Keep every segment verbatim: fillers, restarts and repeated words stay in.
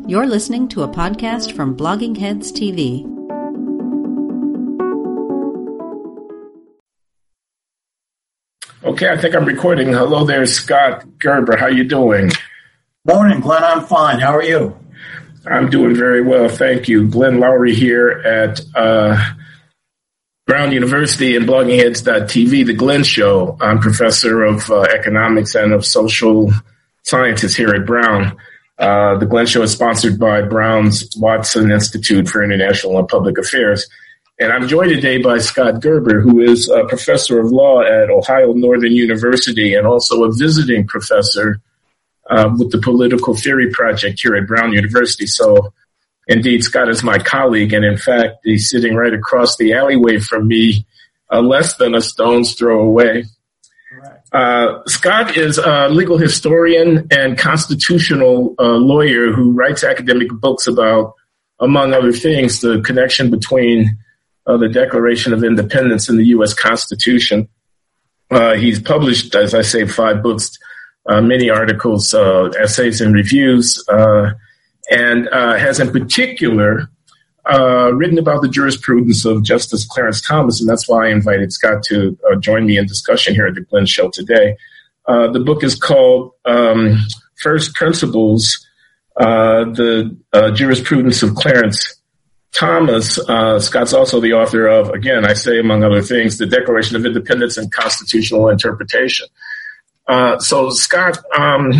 You're listening to a podcast from Blogging Heads T V. Okay, I think I'm recording. Hello there, Scott Gerber. How you doing? Morning, Glenn. I'm fine. How are you? I'm doing very well, thank you. Glenn Lowry here at uh, Brown University and blogging heads dot t v, The Glenn Show. I'm professor of uh, economics and of social sciences here at Brown. Uh, the Glenn Show is sponsored by Brown's Watson Institute for International and Public Affairs. And I'm joined today by Scott Gerber, who is a professor of law at Ohio Northern University and also a visiting professor uh, with the Political Theory Project here at Brown University. So, indeed, Scott is my colleague, and in fact, he's sitting right across the alleyway from me, uh, less than a stone's throw away. Uh, Scott is a legal historian and constitutional uh, lawyer who writes academic books about, among other things, the connection between uh, the Declaration of Independence and the U S Constitution. Uh, he's published, as I say, five books, uh, many articles, uh, essays, and reviews, uh, and uh, has in particular Uh, written about the jurisprudence of Justice Clarence Thomas, and that's why I invited Scott to uh, join me in discussion here at the Glenn Show today. Uh, the book is called um, First Principles, uh, the uh, Jurisprudence of Clarence Thomas. Uh, Scott's also the author of, again, I say among other things, the Declaration of Independence and Constitutional Interpretation. Uh, so, Scott, um,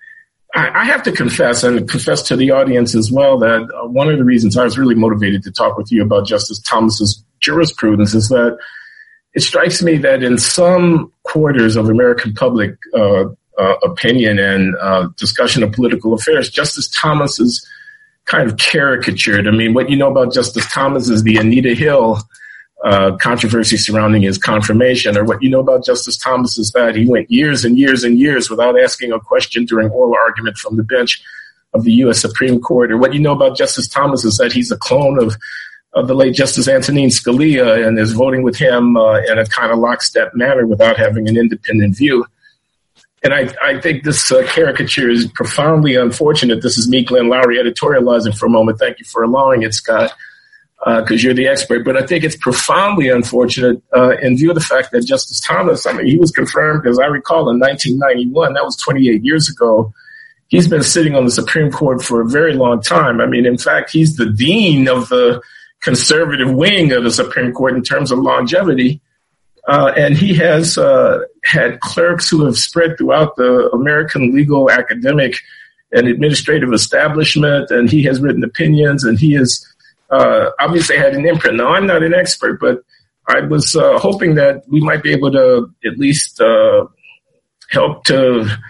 I have to confess and confess to the audience as well that one of the reasons I was really motivated to talk with you about Justice Thomas's jurisprudence is that it strikes me that in some quarters of American public uh, uh, opinion and uh, discussion of political affairs, Justice Thomas is kind of caricatured. I mean, what you know about Justice Thomas is the Anita Hill Uh, controversy surrounding his confirmation, or what you know about Justice Thomas is that he went years and years and years without asking a question during oral argument from the bench of the U S Supreme Court, or what you know about Justice Thomas is that he's a clone of, of the late Justice Antonin Scalia and is voting with him uh, in a kind of lockstep manner without having an independent view. And I, I think this uh, caricature is profoundly unfortunate. This is me, Glenn Lowry, editorializing for a moment. Thank you for allowing it, Scott, because uh, you're the expert. But I think it's profoundly unfortunate uh, in view of the fact that Justice Thomas, I mean, he was confirmed, as I recall, in nineteen ninety-one. That was twenty-eight years ago. He's been sitting on the Supreme Court for a very long time. I mean, in fact, he's the dean of the conservative wing of the Supreme Court in terms of longevity. Uh, and he has uh, had clerks who have spread throughout the American legal, academic, and administrative establishment. And he has written opinions, and he has Uh, obviously had an imprint. Now, I'm not an expert, but I was uh, hoping that we might be able to at least uh, help to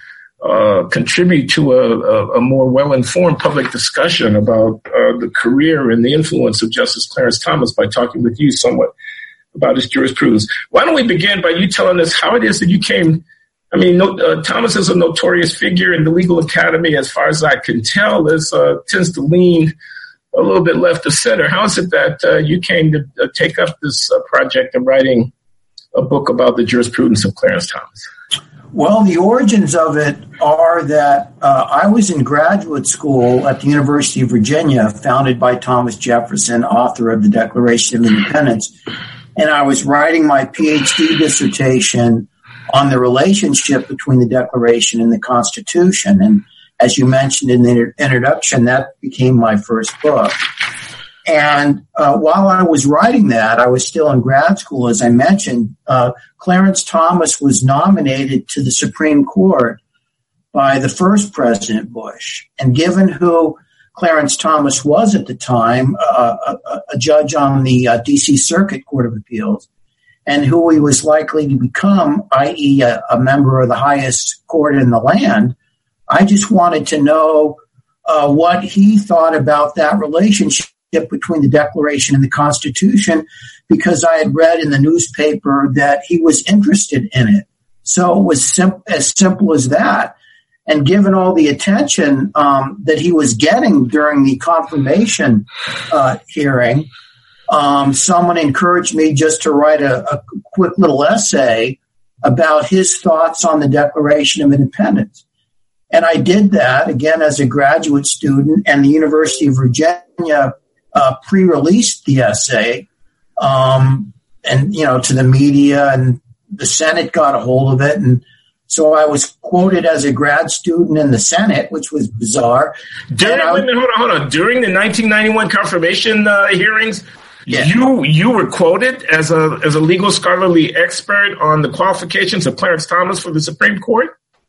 uh, contribute to a, a, a more well-informed public discussion about uh, the career and the influence of Justice Clarence Thomas by talking with you somewhat about his jurisprudence. Why don't we begin by you telling us how it is that you came, I mean, no, uh, Thomas is a notorious figure in the legal academy, as far as I can tell, is, uh, tends to lean a little bit left of center. How is it that uh, you came to uh, take up this uh, project of writing a book about the jurisprudence of Clarence Thomas? Well, the origins of it are that uh, I was in graduate school at the University of Virginia, founded by Thomas Jefferson, author of the Declaration of Independence, and I was writing my PhD dissertation on the relationship between the Declaration and the Constitution. And as you mentioned in the introduction, that became my first book. And uh, while I was writing that, I was still in grad school, as I mentioned. Uh, Clarence Thomas was nominated to the Supreme Court by the first President Bush. And given who Clarence Thomas was at the time, uh, a, a judge on the uh, D C Circuit Court of Appeals, and who he was likely to become, that is a, a member of the highest court in the land, I just wanted to know uh, what he thought about that relationship between the Declaration and the Constitution, because I had read in the newspaper that he was interested in it. So it was sim- as simple as that. And given all the attention um, that he was getting during the confirmation uh, hearing, um, someone encouraged me just to write a, a quick little essay about his thoughts on the Declaration of Independence. And I did that, again, as a graduate student, and the University of Virginia uh, pre-released the essay, um, and, you know, to the media, and the Senate got a hold of it. And so I was quoted as a grad student in the Senate, which was bizarre. During, I, wait a minute, hold on, hold on. During the nineteen ninety-one confirmation uh, hearings, yeah. you you were quoted as a as a legal scholarly expert on the qualifications of Clarence Thomas for the Supreme Court?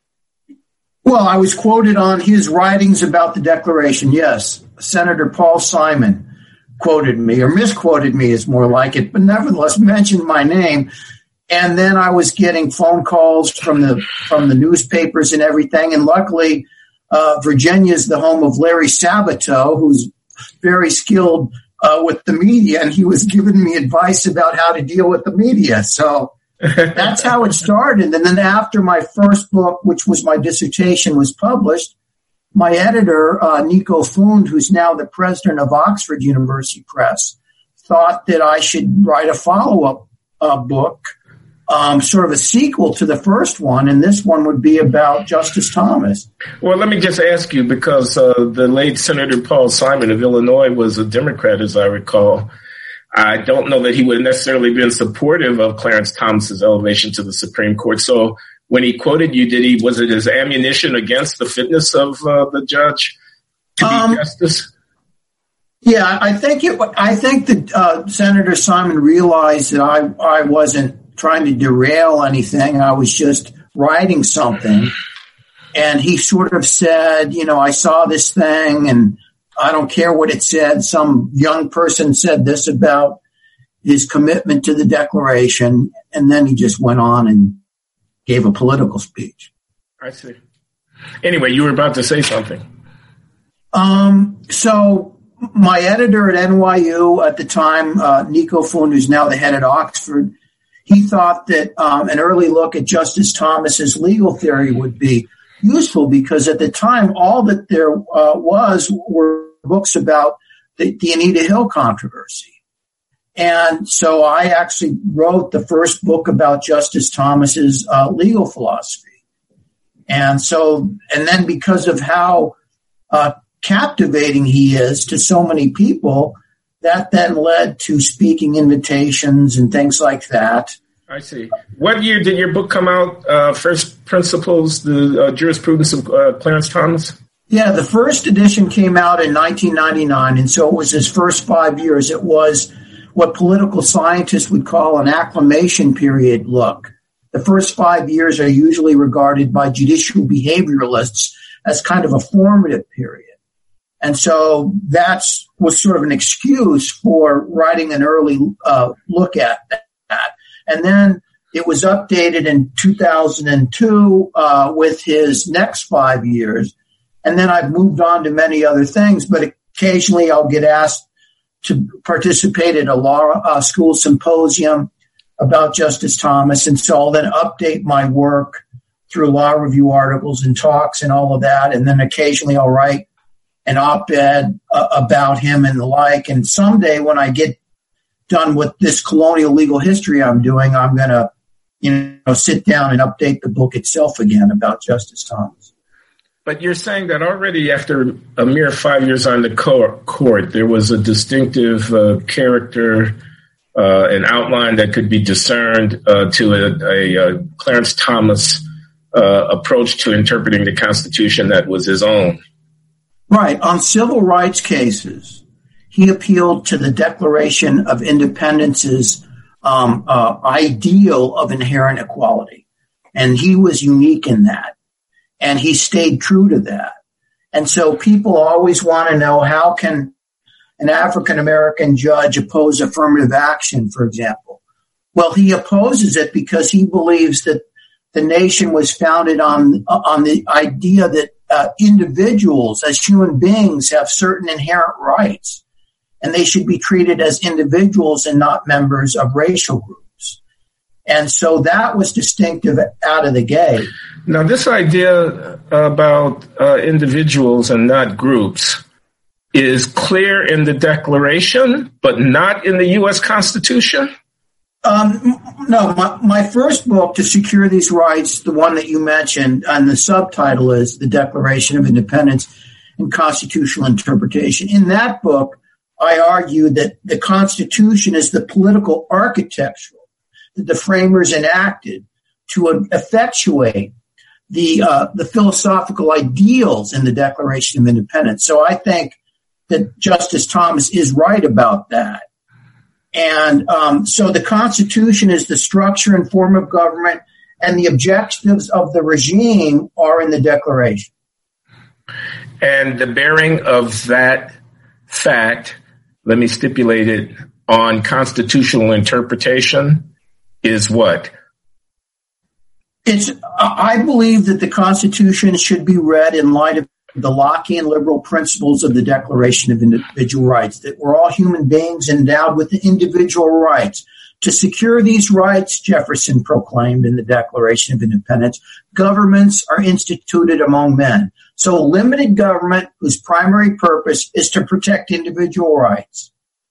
Well, I was quoted on his writings about the Declaration, yes. Senator Paul Simon quoted me, or misquoted me is more like it, but nevertheless mentioned my name. And then I was getting phone calls from the from the newspapers and everything. And luckily, uh, Virginia is the home of Larry Sabato, who's very skilled uh, with the media, and he was giving me advice about how to deal with the media. So that's how it started. And then after my first book, which was my dissertation, was published, my editor, uh, Nico Fund, who's now the president of Oxford University Press, thought that I should write a follow-up uh, book, um, sort of a sequel to the first one, and this one would be about Justice Thomas. Well, let me just ask you, because uh, the late Senator Paul Simon of Illinois was a Democrat, as I recall. I don't know that he would have necessarily been supportive of Clarence Thomas's elevation to the Supreme Court. So when he quoted you, did he, was it his ammunition against the fitness of uh, the judge to be um, justice? Yeah, I think it, I think that uh, Senator Simon realized that I, I wasn't trying to derail anything. I was just writing something. And he sort of said, you know, I saw this thing and I don't care what it said. Some young person said this about his commitment to the Declaration, and then he just went on and gave a political speech. I see. Anyway, you were about to say something. Um, so my editor at N Y U at the time, uh, Nico Fund, who's now the head at Oxford, he thought that um, an early look at Justice Thomas's legal theory would be useful, because at the time, all that there uh, was were books about the, the Anita Hill controversy. And so I actually wrote the first book about Justice Thomas's uh, legal philosophy. And so, and then because of how uh, captivating he is to so many people, that then led to speaking invitations and things like that. I see. What year did your book come out? Uh, First Principles, the uh, Jurisprudence of uh, Clarence Thomas? Yeah, the first edition came out in nineteen ninety-nine, and so it was his first five years. It was what political scientists would call an acclimation period look. The first five years are usually regarded by judicial behavioralists as kind of a formative period. And so that's was sort of an excuse for writing an early uh, look at that. And then it was updated in two thousand two uh, with his next five years. And then I've moved on to many other things, but occasionally I'll get asked to participate at a law uh, school symposium about Justice Thomas. And so I'll then update my work through law review articles and talks and all of that. And then occasionally I'll write an op-ed uh, about him and the like. And someday when I get done with this colonial legal history I'm doing, I'm going to, you know, sit down and update the book itself again about Justice Thomas. But you're saying that already after a mere five years on the court, there was a distinctive uh, character, uh, an outline that could be discerned uh, to a, a, a Clarence Thomas uh, approach to interpreting the Constitution that was his own. Right. On civil rights cases, he appealed to the Declaration of Independence's um, uh, ideal of inherent equality. And he was unique in that. And he stayed true to that. And so people always want to know, how can an African-American judge oppose affirmative action, for example? Well, he opposes it because he believes that the nation was founded on, on the idea that uh, individuals as human beings have certain inherent rights, and they should be treated as individuals and not members of racial groups. And so that was distinctive out of the gate. Now, this idea about uh, individuals and not groups is clear in the Declaration, but not in the U S Constitution? Um, no, my, my first book, To Secure These Rights, the one that you mentioned, and the subtitle is The Declaration of Independence and Constitutional Interpretation. In that book, I argue that the Constitution is the political architecture that the framers enacted to effectuate the uh, the philosophical ideals in the Declaration of Independence. So I think that Justice Thomas is right about that. And um, so the Constitution is the structure and form of government, and the objectives of the regime are in the Declaration. And the bearing of that fact, let me stipulate it, on constitutional interpretation is what? It's. I believe that the Constitution should be read in light of the Lockean liberal principles of the Declaration of Individual Rights, that we're all human beings endowed with the individual rights. To secure these rights, Jefferson proclaimed in the Declaration of Independence, governments are instituted among men. So limited government whose primary purpose is to protect individual rights.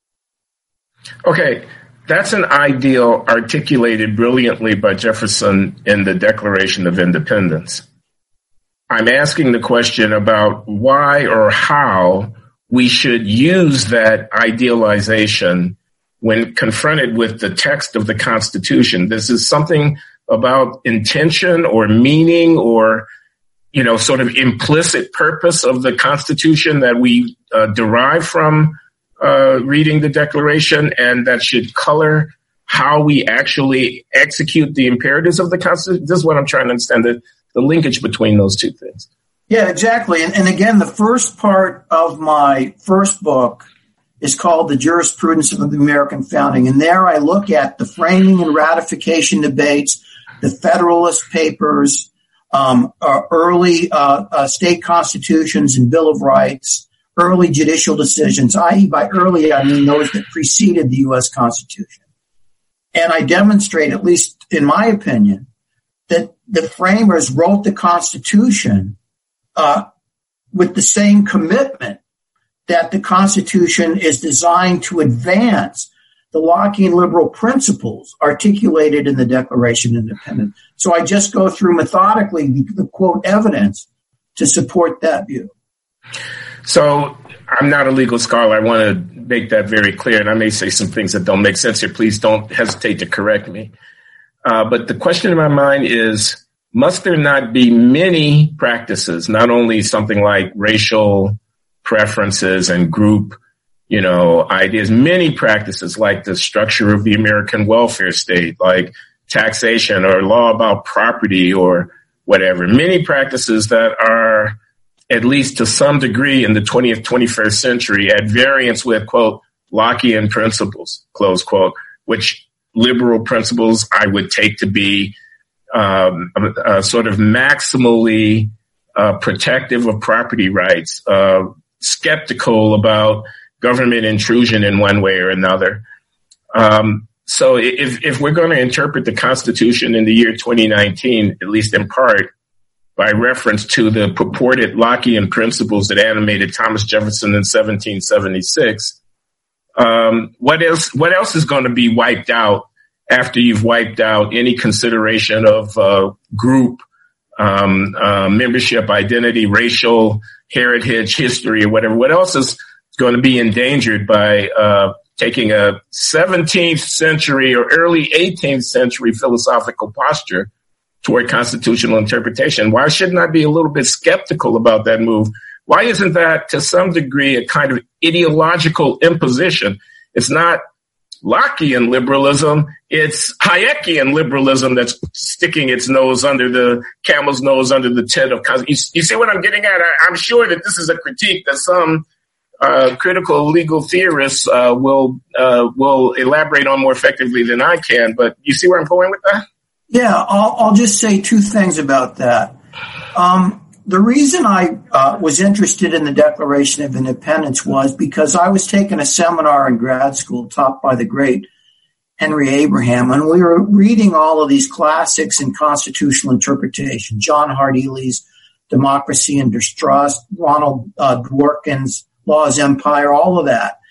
Okay, that's an ideal articulated brilliantly by Jefferson in the Declaration of Independence. I'm asking the question about why or how we should use that idealization when confronted with the text of the Constitution. This is something about intention or meaning or, you know, sort of implicit purpose of the Constitution that we uh, derive from uh, reading the Declaration, and that should color how we actually execute the imperatives of the Constitution. This is what I'm trying to understand, the, the linkage between those two things. Yeah, exactly. And, and again, the first part of my first book is called The Jurisprudence of the American Founding. And there I look at the framing and ratification debates, the Federalist Papers, um, uh, early uh, uh, state constitutions and Bill of Rights, early judicial decisions, that is by early I mean those that preceded the U S Constitution. And I demonstrate, at least in my opinion, that the framers wrote the Constitution uh, with the same commitment that the Constitution is designed to advance the Lockean liberal principles articulated in the Declaration of Independence. So I just go through methodically the, the quote evidence to support that view. So I'm not a legal scholar. I want to make that very clear, and I may say some things that don't make sense here. Please don't hesitate to correct me. Uh, but the question in my mind is, must there not be many practices, not only something like racial preferences and group, you know, ideas, many practices like the structure of the American welfare state, like taxation or law about property or whatever, many practices that are, at least to some degree in the twentieth, twenty-first century, at variance with, quote, Lockean principles, close quote, which liberal principles I would take to be um, uh, sort of maximally uh, protective of property rights, uh, skeptical about government intrusion in one way or another. Um, so if, if we're going to interpret the Constitution in the year twenty nineteen, at least in part, by reference to the purported Lockean principles that animated Thomas Jefferson in seventeen seventy-six, um, what else, what else is going to be wiped out after you've wiped out any consideration of uh, group, um, uh, membership, identity, racial heritage, history, or whatever? What else is going to be endangered by uh, taking a seventeenth century or early eighteenth century philosophical posture toward constitutional interpretation? Why shouldn't I be a little bit skeptical about that move? Why isn't that, to some degree, a kind of ideological imposition? It's not Lockean liberalism, it's Hayekian liberalism that's sticking its nose under the camel's nose under the tent of you, you see what I'm getting at? I, I'm sure that this is a critique that some uh, critical legal theorists uh, will uh, will elaborate on more effectively than I can. But you see where I'm going with that? Yeah, I'll, I'll just say two things about that. Um, the reason I uh, was interested in the Declaration of Independence was because I was taking a seminar in grad school taught by the great Henry Abraham, and we were reading all of these classics in constitutional interpretation, John Hart Ely's Democracy and Distrust, Ronald uh, Dworkin's Law's Empire, all of that.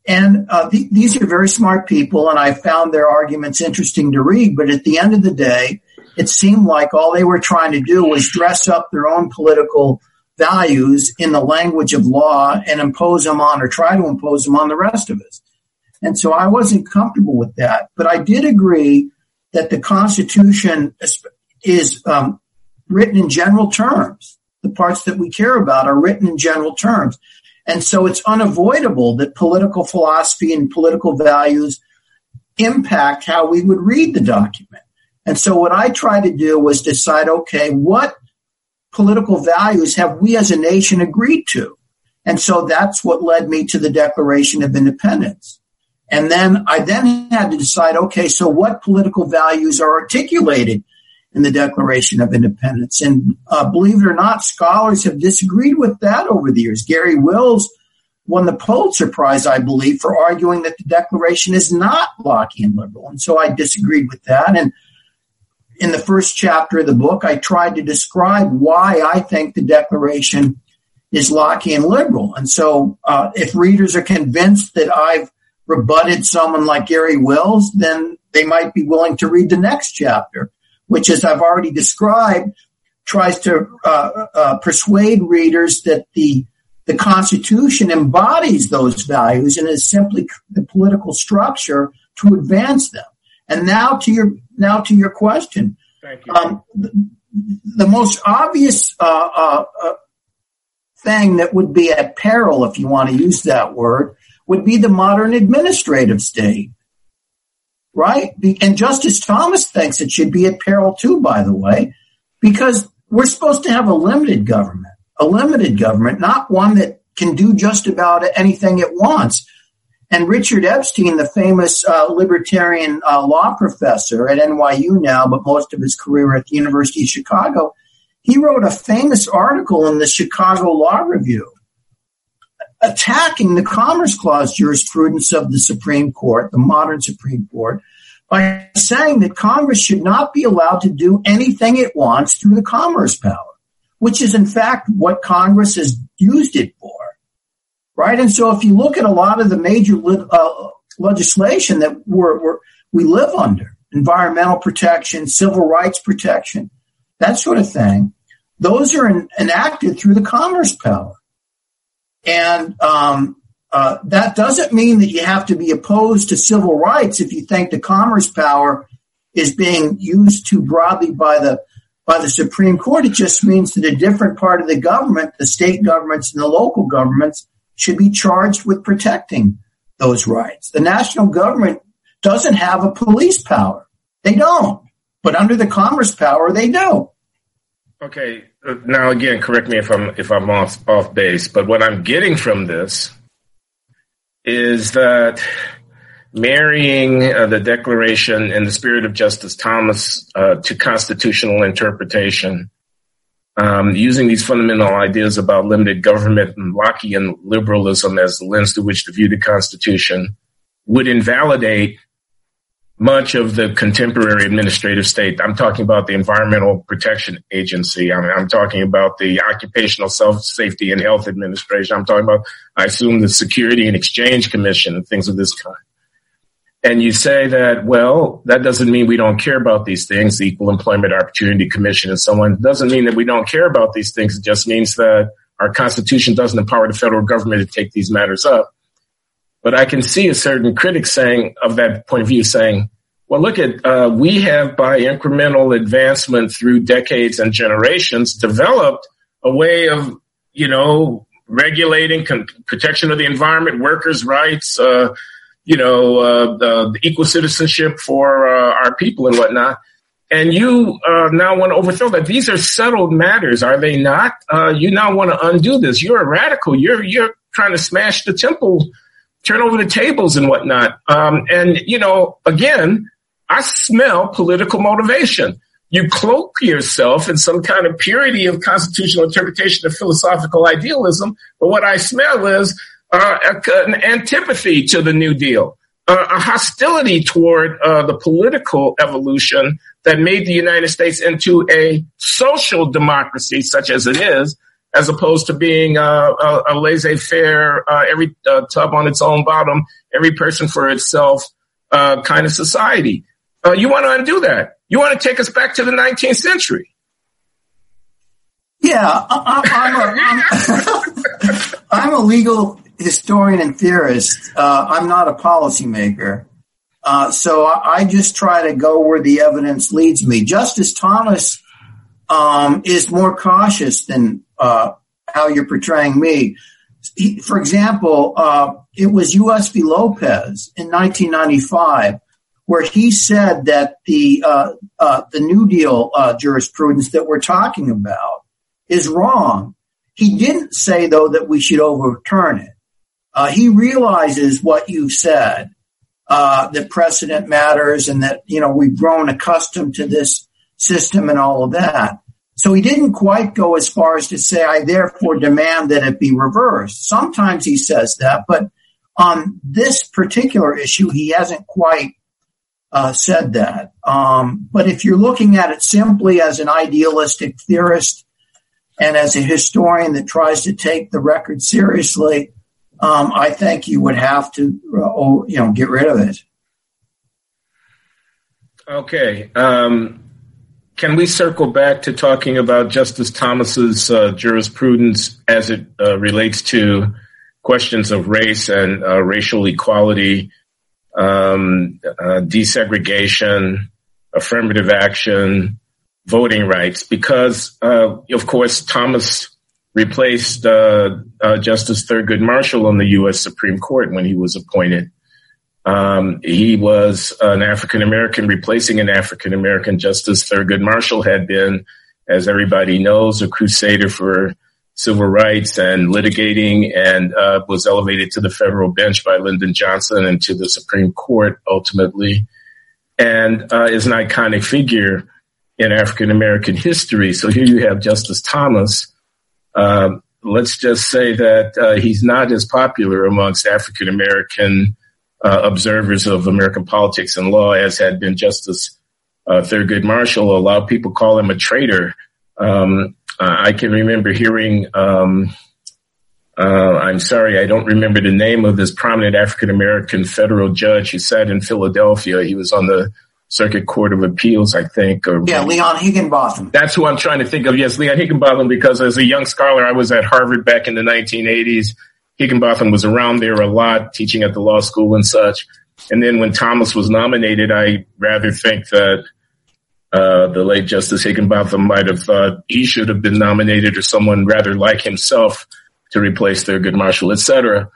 And uh, th- these are very smart people, and I found their arguments interesting to read. But at the end of the day, it seemed like all they were trying to do was dress up their own political values in the language of law and impose them on, or try to impose them on the rest of us. And so I wasn't comfortable with that. But I did agree that the Constitution is, is um, written in general terms. The parts that we care about are written in general terms. And so it's unavoidable that political philosophy and political values impact how we would read the document. And so what I tried to do was decide, okay, what political values have we as a nation agreed to? And so that's what led me to the Declaration of Independence. And then I then had to decide, okay, so what political values are articulated in the Declaration of Independence? And uh, believe it or not, scholars have disagreed with that over the years. Gary Wills won the Pulitzer Prize, I believe, for arguing that the Declaration is not Lockean liberal. And so I disagreed with that. And in the first chapter of the book, I tried to describe why I think the Declaration is Lockean liberal. And so uh, if readers are convinced that I've rebutted someone like Gary Wills, then they might be willing to read the next chapter, which, as I've already described, tries to uh, uh, persuade readers that the the Constitution embodies those values and is simply the political structure to advance them. And now to your now to your question, Thank you. Um, the, the most obvious uh, uh, uh, thing that would be at peril, if you want to use that word, would be the modern administrative state. Right? And Justice Thomas thinks it should be at peril too, by the way, because we're supposed to have a limited government, a limited government, not one that can do just about anything it wants. And Richard Epstein, the famous uh, libertarian uh, law professor at N Y U now, but most of his career at the University of Chicago, he wrote a famous article in the Chicago Law Review attacking the Commerce Clause jurisprudence of the Supreme Court, the modern Supreme Court, by saying that Congress should not be allowed to do anything it wants through the commerce power, which is in fact what Congress has used it for, right? And so if you look at a lot of the major uh, legislation that we're, we're, we live under, environmental protection, civil rights protection, that sort of thing, those are in, enacted through the commerce power. And um, uh, that doesn't mean that you have to be opposed to civil rights if you think the commerce power is being used too broadly by the by the Supreme Court. It just means that a different part of the government, the state governments and the local governments, should be charged with protecting those rights. The national government doesn't have a police power. They don't. But under the commerce power, they do. Okay. Now, again, correct me if I'm if I'm off off base, but what I'm getting from this is that marrying uh, the Declaration in the spirit of Justice Thomas uh, to constitutional interpretation, um, using these fundamental ideas about limited government and Lockean liberalism as the lens through which to view the Constitution, would invalidate much of the contemporary administrative state. I'm talking about the Environmental Protection Agency. I mean, I'm talking about the Occupational Self Safety and Health Administration. I'm talking about, I assume, the Security and Exchange Commission and things of this kind. And you say that, well, that doesn't mean we don't care about these things, the Equal Employment Opportunity Commission and so on. It doesn't mean that we don't care about these things. It just means that our Constitution doesn't empower the federal government to take these matters up. But I can see a certain critic saying, of that point of view, saying, well, look at, uh, we have by incremental advancement through decades and generations developed a way of, you know, regulating con- protection of the environment, workers' rights, uh, you know, uh, the, the equal citizenship for uh, our people and whatnot. And you uh, now want to overthrow that. These are settled matters, are they not? Uh, you now want to undo this. You're a radical. You're you're trying to smash the temple, turn over the tables and whatnot. Um, and, you know, again, I smell political motivation. You cloak yourself in some kind of purity of constitutional interpretation of philosophical idealism. But what I smell is uh, an antipathy to the New Deal, uh, a hostility toward uh, the political evolution that made the United States into a social democracy such as it is, as opposed to being uh, a, a laissez-faire, uh, every uh, tub on its own bottom, every person for itself uh, kind of society. Uh, you want to undo that. You want to take us back to the nineteenth century. Yeah, I, I'm, a, I'm, I'm a legal historian and theorist. Uh, I'm not a policymaker. Uh, so I, I just try to go where the evidence leads me. Justice Thomas um, is more cautious than uh, how you're portraying me. He, for example, uh, it was U S v. Lopez in nineteen ninety-five where he said that the uh, uh, the New Deal uh, jurisprudence that we're talking about is wrong. He didn't say, though, that we should overturn it. Uh, he realizes what you've said, uh, that precedent matters and that, you know, we've grown accustomed to this system and all of that. So he didn't quite go as far as to say, I therefore demand that it be reversed. Sometimes he says that, but on this particular issue, he hasn't quite uh, said that. Um, but if you're looking at it simply as an idealistic theorist, and as a historian that tries to take the record seriously, um, I think you would have to, uh, you know, get rid of it. Okay. Um, can we circle back to talking about Justice Thomas's uh, jurisprudence as it uh, relates to questions of race and uh, racial equality, um, uh, desegregation, affirmative action, voting rights, because, uh, of course, Thomas replaced uh, uh, Justice Thurgood Marshall on the U S Supreme Court when he was appointed. Um, he was an African-American replacing an African-American. Justice Thurgood Marshall had been, as everybody knows, a crusader for civil rights and litigating, and uh, was elevated to the federal bench by Lyndon Johnson and to the Supreme Court ultimately, and uh, is an iconic figure in African-American history. So here you have Justice Thomas. Um, let's just say that uh, he's not as popular amongst African-American uh, observers of American politics and law as had been Justice uh, Thurgood Marshall. A lot of people call him a traitor. Um, uh, I can remember hearing, um, uh, I'm sorry, I don't remember the name of this prominent African-American federal judge who sat in Philadelphia. He was on the Circuit Court of Appeals, I think. Or, yeah, Leon Higginbotham. That's who I'm trying to think of. Yes, Leon Higginbotham, because as a young scholar, I was at Harvard back in the nineteen eighties. Higginbotham was around there a lot, teaching at the law school and such. And then when Thomas was nominated, I rather think that uh, the late Justice Higginbotham might have thought he should have been nominated, or someone rather like himself, to replace Thurgood Marshall, et cetera.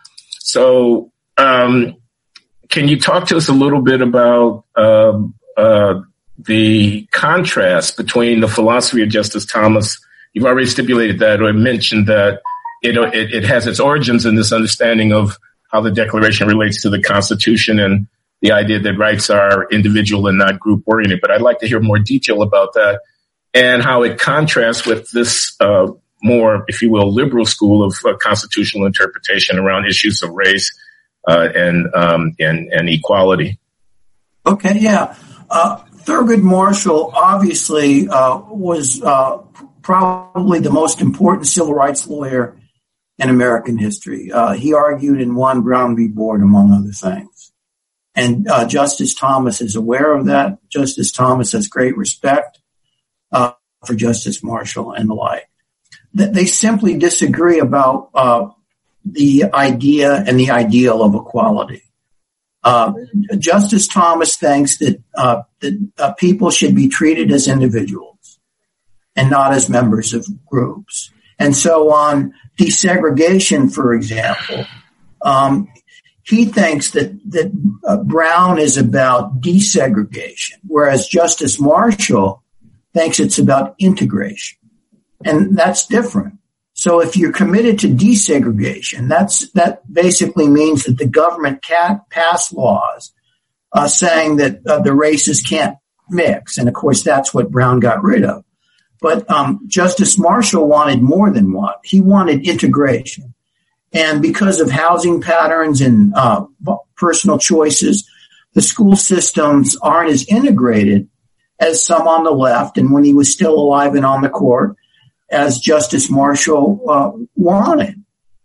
So um, can you talk to us a little bit about um, Uh, the contrast between the philosophy of Justice Thomas? You've already stipulated that, or mentioned that it, it, it has its origins in this understanding of how the Declaration relates to the Constitution and the idea that rights are individual and not group oriented. But I'd like to hear more detail about that and how it contrasts with this uh, more, if you will, liberal school of uh, constitutional interpretation around issues of race uh, and, um, and and equality. Okay, yeah. Uh, Thurgood Marshall obviously uh, was uh, probably the most important civil rights lawyer in American history. Uh, he argued and won Brown v. Board, among other things. And uh, Justice Thomas is aware of that. Justice Thomas has great respect uh, for Justice Marshall and the like. They simply disagree about uh, the idea and the ideal of equality. Uh, Justice Thomas thinks that, uh, that uh, people should be treated as individuals and not as members of groups. And so on desegregation, for example, um, he thinks that, that uh, Brown is about desegregation, whereas Justice Marshall thinks it's about integration. And that's different. So if you're committed to desegregation, that's, that basically means that the government can't pass laws uh, saying that uh, the races can't mix. And of course, that's what Brown got rid of. But um, Justice Marshall wanted more than one. He wanted integration. And because of housing patterns and uh, personal choices, the school systems aren't as integrated as some on the left. And when he was still alive and on the court, as Justice Marshall uh, wanted.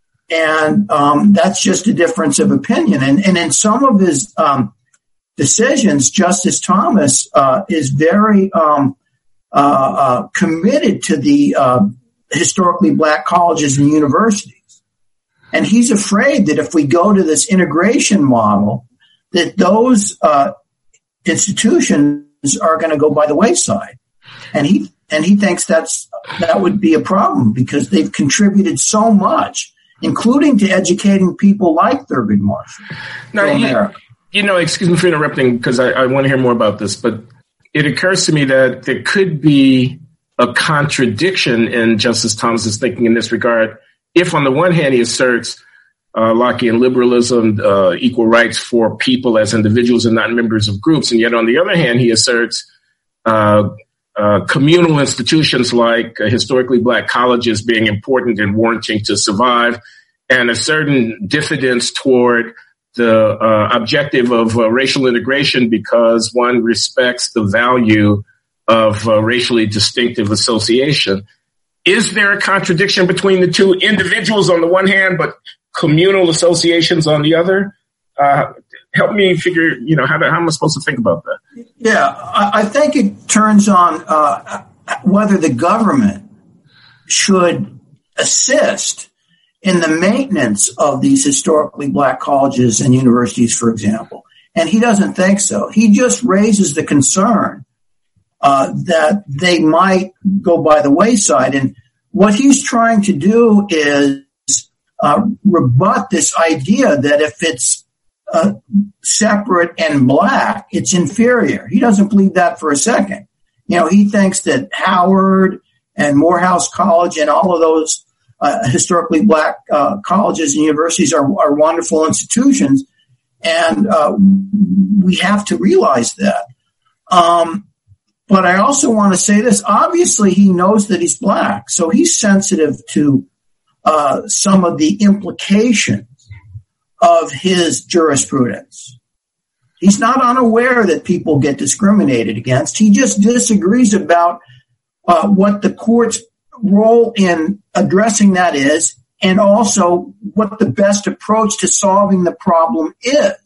And um, that's just a difference of opinion. And, and in some of his um, decisions, Justice Thomas uh, is very um, uh, uh, committed to the uh, historically black colleges and universities. And he's afraid that if we go to this integration model, that those uh, institutions are going to go by the wayside. And he and he thinks that's that would be a problem because they've contributed so much, including to educating people like Thurgood Marshall. Now, you, you know, excuse me for interrupting because I, I want to hear more about this, but it occurs to me that there could be a contradiction in Justice Thomas's thinking in this regard. If on the one hand he asserts uh, Lockean liberalism, uh, equal rights for people as individuals and not members of groups, and yet on the other hand he asserts uh, uh, communal institutions like uh, historically black colleges being important and warranting to survive, and a certain diffidence toward the uh, objective of uh, racial integration because one respects the value of uh, racially distinctive association. Is there a contradiction between the two? Individuals on the one hand, but communal associations on the other? Uh, help me figure, you know, how, to, how am I supposed to think about that? Yeah, I, I think it turns on uh, whether the government should assist in the maintenance of these historically black colleges and universities, for example. And he doesn't think so. He just raises the concern Uh, that they might go by the wayside. And what he's trying to do is uh, rebut this idea that if it's uh, separate and black, it's inferior. He doesn't believe that for a second. You know, he thinks that Howard and Morehouse College and all of those uh, historically black uh, colleges and universities are, are wonderful institutions. And uh, we have to realize that. Um, But I also want to say this. Obviously, he knows that he's black, so he's sensitive to uh, some of the implications of his jurisprudence. He's not unaware that people get discriminated against. He just disagrees about uh, what the court's role in addressing that is and also what the best approach to solving the problem is.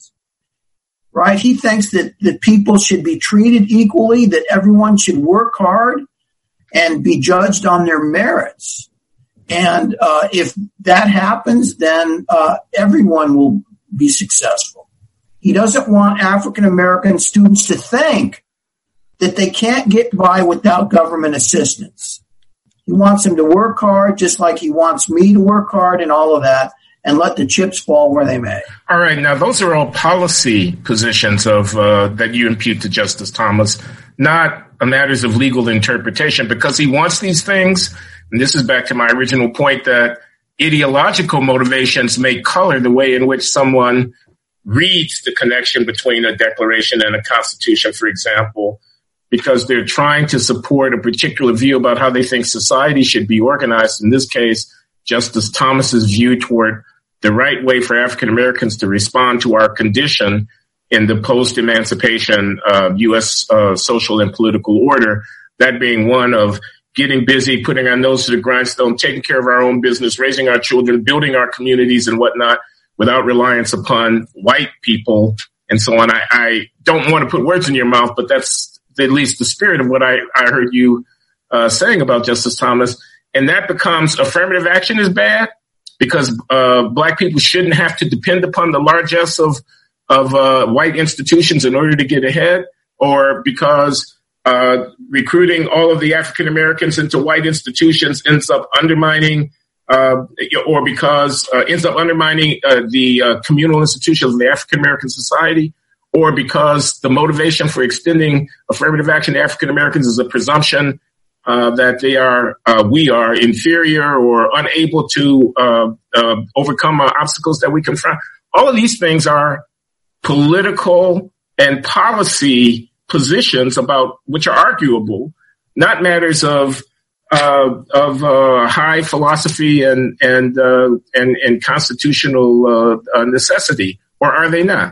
Right? He thinks that, that people should be treated equally, that everyone should work hard and be judged on their merits. And uh, if that happens, then uh, everyone will be successful. He doesn't want African American students to think that they can't get by without government assistance. He wants them to work hard, just like he wants me to work hard and all of that, and let the chips fall where they may. All right. Now, those are all policy positions of uh, that you impute to Justice Thomas, not matters of legal interpretation, because he wants these things. And this is back to my original point that ideological motivations may color the way in which someone reads the connection between a declaration and a constitution, for example, because they're trying to support a particular view about how they think society should be organized. In this case, Justice Thomas's view toward the right way for African Americans to respond to our condition in the post-emancipation uh, U S uh, social and political order, that being one of getting busy, putting our nose to the grindstone, taking care of our own business, raising our children, building our communities and whatnot without reliance upon white people and so on. I, I don't want to put words in your mouth, but that's at least the spirit of what I, I heard you uh, saying about Justice Thomas. And that becomes affirmative action is bad because uh, black people shouldn't have to depend upon the largesse of of uh, white institutions in order to get ahead, or because uh, recruiting all of the African Americans into white institutions ends up undermining, uh, or because uh, ends up undermining uh, the uh, communal institutions of the African American society, or because the motivation for extending affirmative action to African Americans is a presumption Uh, that they are, uh, we are inferior or unable to uh, uh, overcome uh, obstacles that we confront. All of these things are political and policy positions about which are arguable, not matters of uh, of uh, high philosophy and and uh, and, and constitutional uh, uh, necessity, or are they not?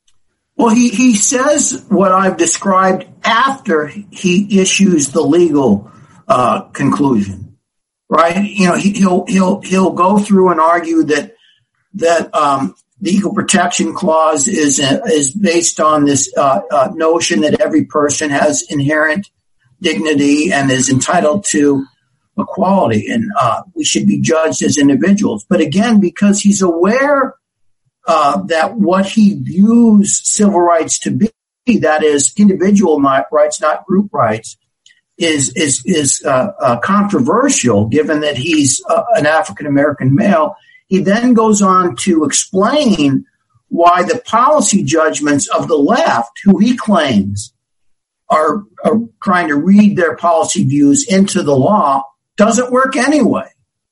Well, he, he says what I've described after he issues the legal uh, conclusion. right? You know, he, he'll he'll he'll go through and argue that that um, the Equal Protection Clause is uh, is based on this uh, uh, notion that every person has inherent dignity and is entitled to equality, and uh, we should be judged as individuals. But again, because he's aware uh, that what he views civil rights to be, that is individual rights, not group rights, is is is uh, uh, controversial, given that he's uh, an African-American male. He then goes on to explain why the policy judgments of the left, who he claims are, are trying to read their policy views into the law, doesn't work anyway.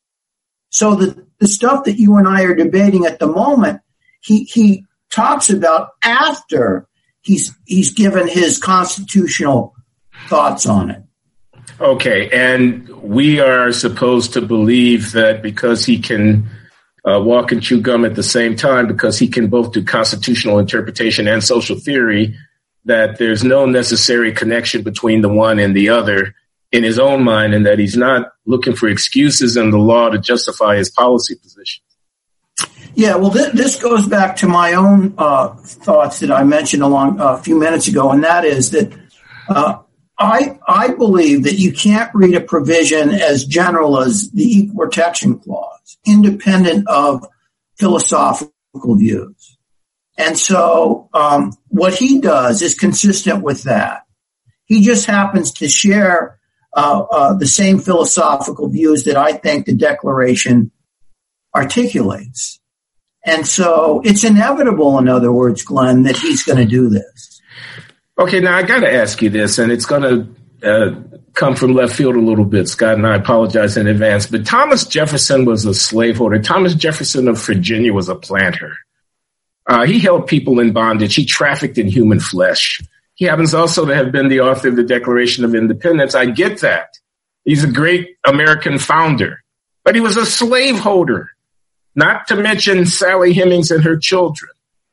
So the, the stuff that you and I are debating at the moment, he he talks about after he's he's given his constitutional thoughts on it. Okay, and we are supposed to believe that because he can uh, walk and chew gum at the same time, because he can both do constitutional interpretation and social theory, that there's no necessary connection between the one and the other in his own mind, and that he's not looking for excuses in the law to justify his policy position. Yeah, well, th- this goes back to my own uh, thoughts that I mentioned along uh, a few minutes ago, and that is that uh, I I believe that you can't read a provision as general as the Equal Protection Clause, independent of philosophical views. And so um, what he does is consistent with that. He just happens to share uh, uh, the same philosophical views that I think the Declaration articulates. And so it's inevitable, in other words, Glenn, that he's going to do this. Okay, now I got to ask you this, and it's going to uh, come from left field a little bit, Scott, and I apologize in advance, but Thomas Jefferson was a slaveholder. Thomas Jefferson of Virginia was a planter. Uh, he held people in bondage. He trafficked in human flesh. He happens also to have been the author of the Declaration of Independence. I get that. He's a great American founder, but he was a slaveholder, not to mention Sally Hemings and her children.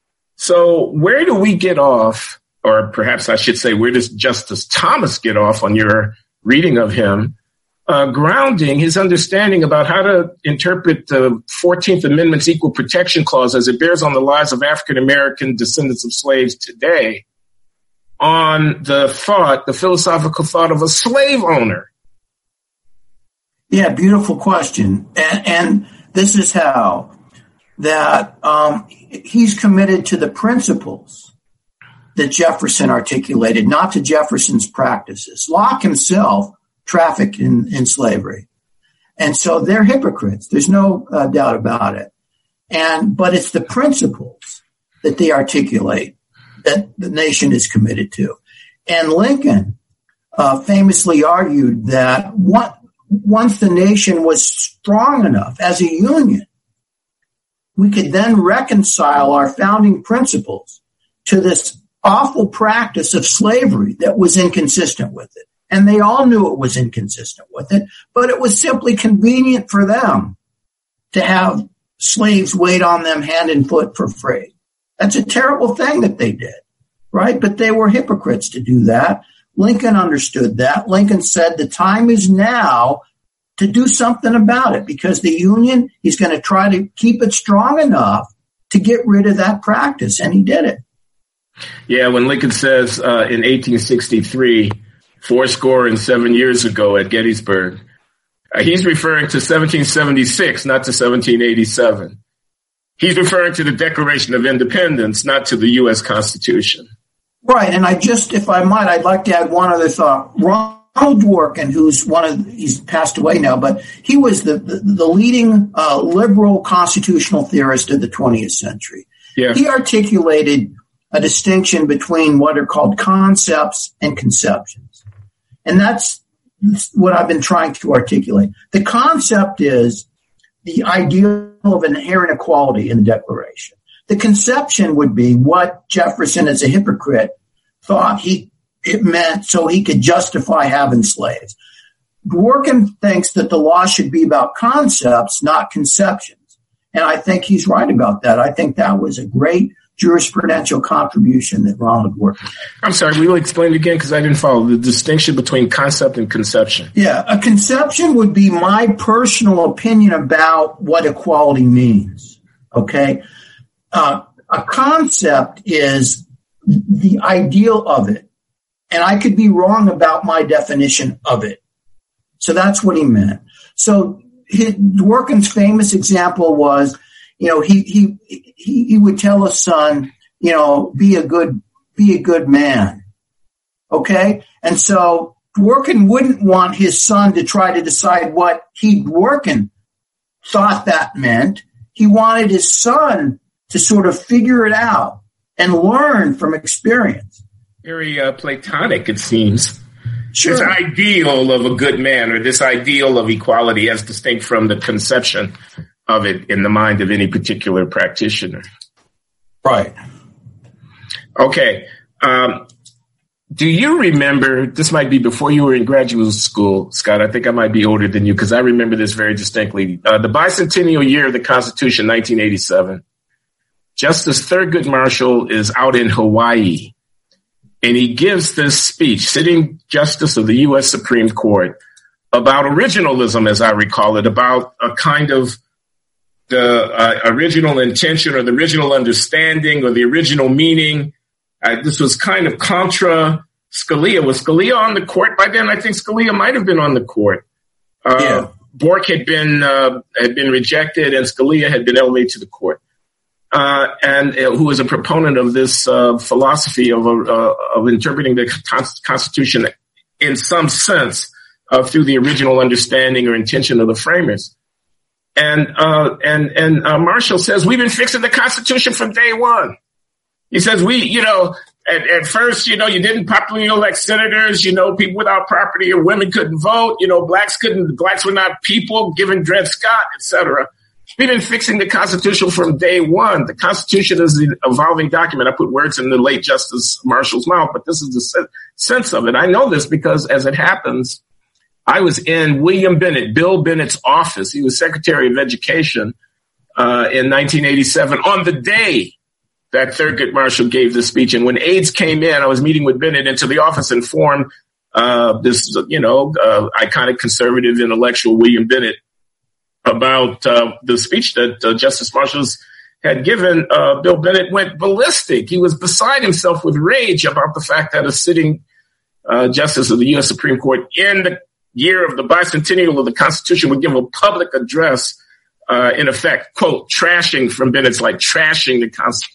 So where do we get off, or perhaps I should say, where does Justice Thomas get off on your reading of him, uh, grounding his understanding about how to interpret the fourteenth Amendment's Equal Protection Clause as it bears on the lives of African-American descendants of slaves today on the thought, the philosophical thought of a slave owner? Yeah, beautiful question. And, and this is how, that um, he's committed to the principles that Jefferson articulated, not to Jefferson's practices. Locke himself trafficked in, in slavery. And so they're hypocrites. There's no uh, doubt about it. And but it's the principles that they articulate that the nation is committed to. And Lincoln uh, famously argued that what, once the nation was strong enough as a union, we could then reconcile our founding principles to this awful practice of slavery that was inconsistent with it. And they all knew it was inconsistent with it, but it was simply convenient for them to have slaves wait on them hand and foot for free. That's a terrible thing that they did, right? But they were hypocrites to do that. Lincoln understood that. Lincoln said the time is now to do something about it, because the Union, he's going to try to keep it strong enough to get rid of that practice, and he did it. Yeah, when Lincoln says uh, in eighteen sixty-three, four score and seven years ago at Gettysburg, uh, he's referring to seventeen seventy-six, not to seventeen eighty-seven. He's referring to the Declaration of Independence, not to the U S Constitution. Right, and I just, if I might, I'd like to add one other thought. Ronald Dworkin, who's one of, he's passed away now, but he was the, the, the leading uh, liberal constitutional theorist of the twentieth century. Yeah. He articulated a distinction between what are called concepts and conceptions. And that's what I've been trying to articulate. The concept is the ideal of inherent equality in the Declaration. The conception would be what Jefferson, as a hypocrite, thought he it meant so he could justify having slaves. Dworkin thinks that the law should be about concepts, not conceptions. And I think he's right about that. I think that was a great jurisprudential contribution that Ronald Dworkin had. I'm sorry, will you explain it again? Because I didn't follow the distinction between concept and conception. Yeah, a conception would be my personal opinion about what equality means, okay? Uh, a concept is the ideal of it, and I could be wrong about my definition of it. So that's what he meant. So his, Dworkin's famous example was, you know, he, he he he would tell his son, you know, be a good be a good man, okay? And so Dworkin wouldn't want his son to try to decide what he, Dworkin, thought that meant. He wanted his son to sort of figure it out and learn from experience. Very uh, Platonic, it seems. Sure. This ideal of a good man, or this ideal of equality as distinct from the conception of it in the mind of any particular practitioner. Right. Okay. Um, do you remember, this might be before you were in graduate school, Scott, I think I might be older than you because I remember this very distinctly. Uh, the bicentennial year of the Constitution, nineteen eighty-seven, Justice Thurgood Marshall is out in Hawaii, and he gives this speech, sitting Justice of the U S Supreme Court, about originalism, as I recall it, about a kind of the uh, original intention or the original understanding or the original meaning. Uh, this was kind of contra Scalia. Was Scalia on the court by then? I think Scalia might have been on the court. Uh, yeah. Bork had been uh, had been rejected, and Scalia had been elevated to the court. Uh, and uh, who was a proponent of this uh, philosophy of uh, of interpreting the Constitution in some sense uh, through the original understanding or intention of the framers. And uh, and and uh, Marshall says, we've been fixing the Constitution from day one. He says, we, you know, at, at first, you know, you didn't popularly elect senators, you know, people without property or women couldn't vote, you know, blacks couldn't, blacks were not people, given Dred Scott, et cetera. We've been fixing the Constitution from day one. The Constitution is an evolving document. I put words in the late Justice Marshall's mouth, but this is the se- sense of it. I know this because, as it happens, I was in William Bennett, Bill Bennett's office. He was Secretary of Education uh, in nineteen eighty-seven on the day that Thurgood Marshall gave the speech. And when AIDS came in, I was meeting with Bennett into the office and informed uh, this, you know, uh, iconic conservative intellectual William Bennett about uh, the speech that uh, Justice Marshall had given. Uh, Bill Bennett went ballistic. He was beside himself with rage about the fact that a sitting uh, justice of the U S Supreme Court in the year of the bicentennial of the Constitution would give a public address, uh, in effect, quote, trashing from Bennett's like trashing the Constitution.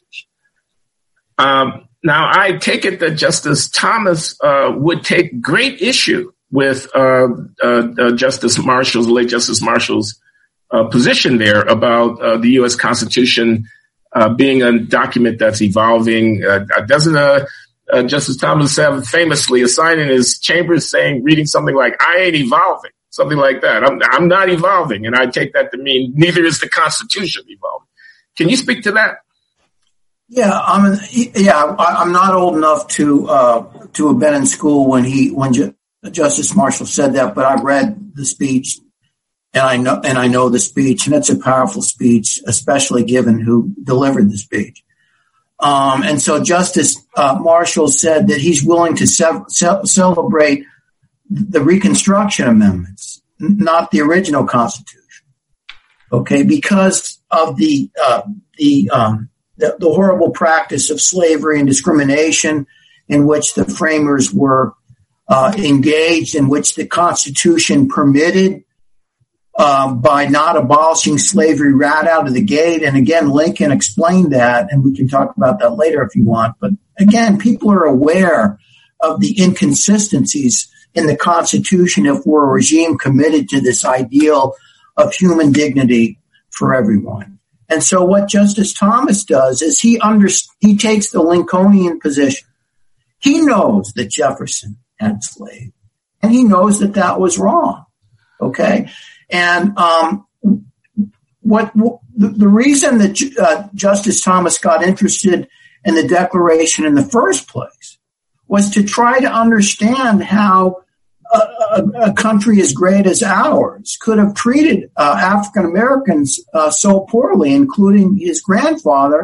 Um, now, I take it that Justice Thomas uh, would take great issue with uh, uh, uh, Justice Marshall's, late Justice Marshall's uh, position there about uh, the U S Constitution uh, being a document that's evolving. Uh, doesn't uh, uh, Justice Thomas have famously a sign in his chambers saying, reading something like, I ain't evolving, something like that. I'm, I'm not evolving. And I take that to mean neither is the Constitution evolving. Can you speak to that? Yeah, I'm. Yeah, I'm not old enough to uh, to have been in school when he when Ju- Justice Marshall said that, but I've read the speech, and I know and I know the speech, and it's a powerful speech, especially given who delivered the speech. Um, and so Justice uh, Marshall said that he's willing to ce- ce- celebrate the Reconstruction Amendments, not the original Constitution. Okay, because of the uh, the um, The, the horrible practice of slavery and discrimination in which the framers were uh, engaged, in which the Constitution permitted uh, by not abolishing slavery right out of the gate. And again, Lincoln explained that, and we can talk about that later if you want. But again, people are aware of the inconsistencies in the Constitution if we're a regime committed to this ideal of human dignity for everyone. And so what Justice Thomas does is he under, he takes the Lincolnian position. He knows that Jefferson had slaves, and he knows that that was wrong. Okay, and um, what the, the reason that uh, Justice Thomas got interested in the Declaration in the first place was to try to understand how A, a, a country as great as ours could have treated uh, African Americans uh, so poorly, including his grandfather,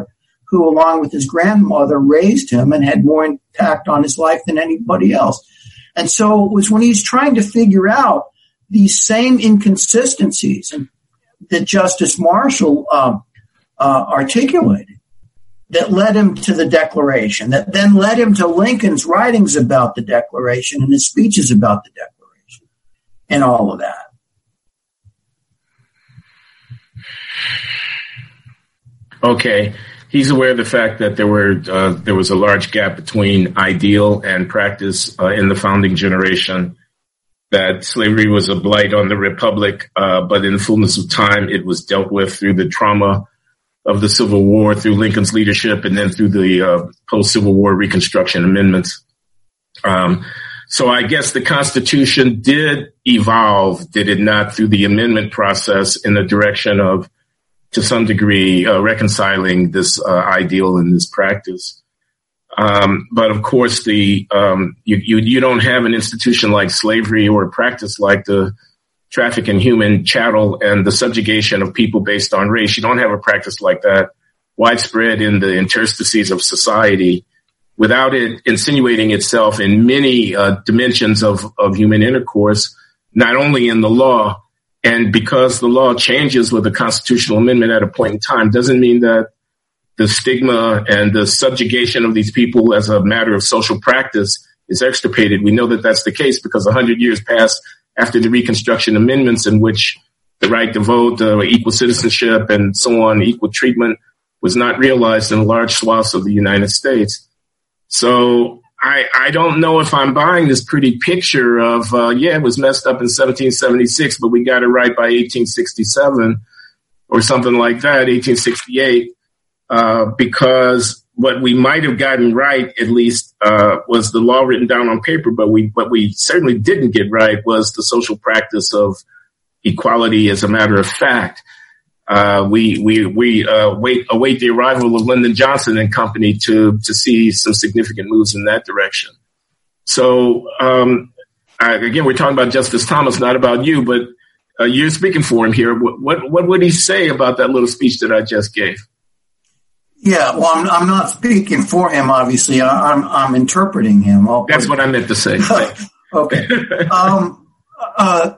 who, along with his grandmother, raised him and had more impact on his life than anybody else. And so it was when he's trying to figure out these same inconsistencies that Justice Marshall uh, uh, articulated that led him to the Declaration, that then led him to Lincoln's writings about the Declaration and his speeches about the Declaration and all of that. Okay. He's aware of the fact that there were uh, there was a large gap between ideal and practice uh, in the founding generation, that slavery was a blight on the Republic, uh, but in the fullness of time, it was dealt with through the trauma of the Civil War, through Lincoln's leadership, and then through the uh, post-Civil War Reconstruction amendments. Um, so I guess the Constitution did evolve, did it not, through the amendment process in the direction of, to some degree, uh, reconciling this uh, ideal and this practice. Um, but of course, the um, you, you you don't have an institution like slavery or a practice like the traffic in human chattel and the subjugation of people based on race. You don't have a practice like that widespread in the interstices of society without it insinuating itself in many uh, dimensions of, of human intercourse, not only in the law. And because the law changes with a constitutional amendment at a point in time doesn't mean that the stigma and the subjugation of these people as a matter of social practice is extirpated. We know that that's the case because a hundred years passed after the Reconstruction amendments in which the right to vote, uh, equal citizenship, and so on, equal treatment was not realized in large swaths of the United States. So I, I don't know if I'm buying this pretty picture of, uh, yeah, it was messed up in seventeen seventy-six, but we got it right by eighteen sixty-seven or something like that, eighteen sixty-eight, uh, because what we might have gotten right, at least, uh, was the law written down on paper, but we, what we certainly didn't get right was the social practice of equality as a matter of fact. Uh, we, we, we, uh, wait, await the arrival of Lyndon Johnson and company to, to see some significant moves in that direction. So, um, I, again, we're talking about Justice Thomas, not about you, but, uh, you're speaking for him here. What, what, what would he say about that little speech that I just gave? Yeah, well, I'm, I'm not speaking for him, obviously. I, I'm, I'm interpreting him. I'll That's what I meant to say. Okay. um, uh,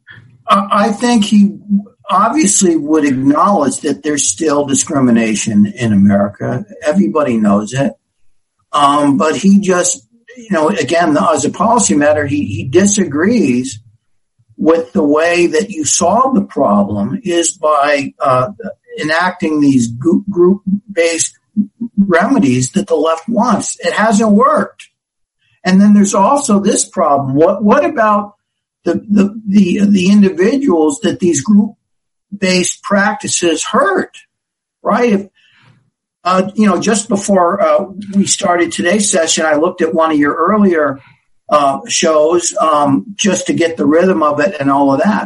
I think he obviously would acknowledge that there's still discrimination in America. Everybody knows it. Um, but he just, you know, again, as a policy matter, he, he disagrees with the way that you solve the problem is by uh, enacting these group-based remedies that the left wants. It hasn't worked. And then there's also this problem. What, what about the, the, the, the individuals that these group-based practices hurt, right? If, uh, you know, just before uh, we started today's session, I looked at one of your earlier uh, shows um, just to get the rhythm of it and all of that.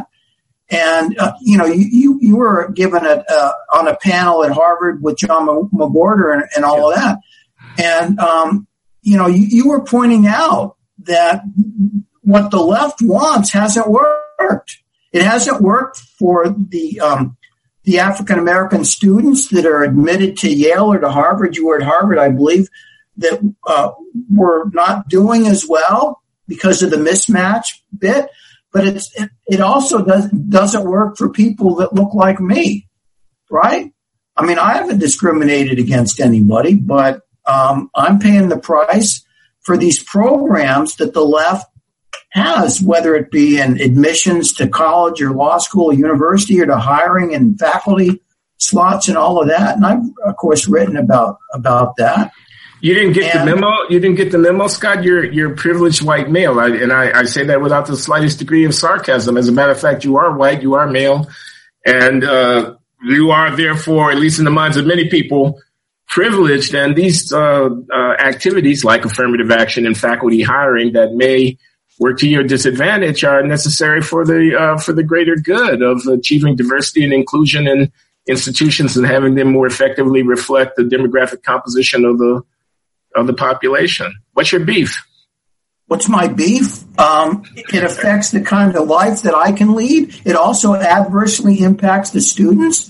And, uh, you know, you, you, you were given a, uh, on a panel at Harvard with John McWhorter and, and all of that. And, um, you know, you, you were pointing out that what the left wants hasn't worked. It hasn't worked for the, um, the African-American students that are admitted to Yale or to Harvard. You were at Harvard, I believe, that, uh, were not doing as well because of the mismatch bit. But it's, it, it also does, doesn't work for people that look like me, right? I mean, I haven't discriminated against anybody, but um, I'm paying the price for these programs that the left has, whether it be in admissions to college or law school or university or to hiring and faculty slots and all of that. And I've, of course, written about about that. You didn't get and, the memo? You didn't get the memo, Scott? You're, you're a privileged white male. I, and I, I say that without the slightest degree of sarcasm. As a matter of fact, you are white, you are male, and uh, you are therefore, at least in the minds of many people, privileged. And these uh, uh, activities like affirmative action and faculty hiring that may work to your disadvantage are necessary for the uh, for the greater good of achieving diversity and inclusion in institutions and having them more effectively reflect the demographic composition of the of the population. What's your beef? What's my beef? Um, it affects the kind of life that I can lead. It also adversely impacts the students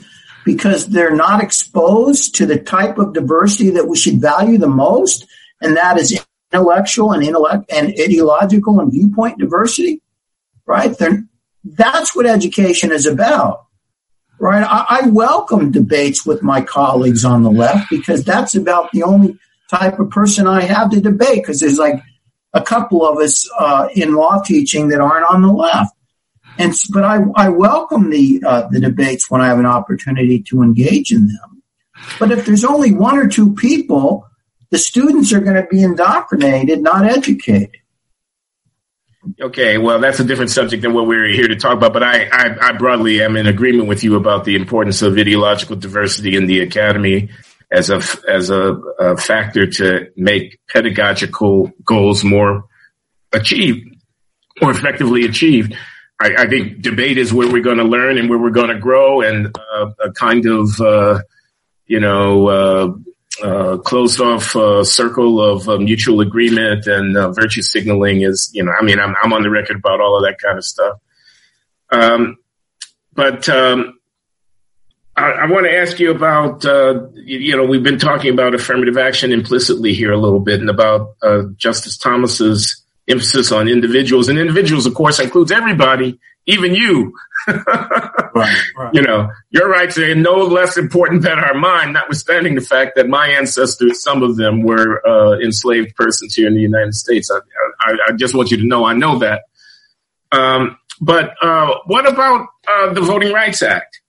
because they're not exposed to the type of diversity that we should value the most, and that is intellectual and intellect and ideological and viewpoint diversity, right? They're, that's what education is about, right? I, I welcome debates with my colleagues on the left because that's about the only type of person I have to debate, because there's like a couple of us uh, in law teaching that aren't on the left. And but I, I welcome the uh, the debates when I have an opportunity to engage in them. But if there's only one or two people, the students are going to be indoctrinated, not educated. Okay, well, that's a different subject than what we're here to talk about. But I, I, I broadly am in agreement with you about the importance of ideological diversity in the academy as a as a, a factor to make pedagogical goals more achieved, more effectively achieved. I, I think debate is where we're going to learn and where we're going to grow, and uh, a kind of, uh, you know, uh, uh, closed off uh, circle of uh, mutual agreement and uh, virtue signaling is, you know, I mean, I'm, I'm on the record about all of that kind of stuff. Um, but um, I, I want to ask you about, uh, you, you know, we've been talking about affirmative action implicitly here a little bit, and about uh, Justice Thomas's emphasis on individuals, and individuals, of course, includes everybody, even you. Right, right. You know, your rights are no less important than are mine, notwithstanding the fact that my ancestors, some of them, were uh, enslaved persons here in the United States. I, I, I just want you to know I know that. Um, but uh, what about uh, the Voting Rights Act,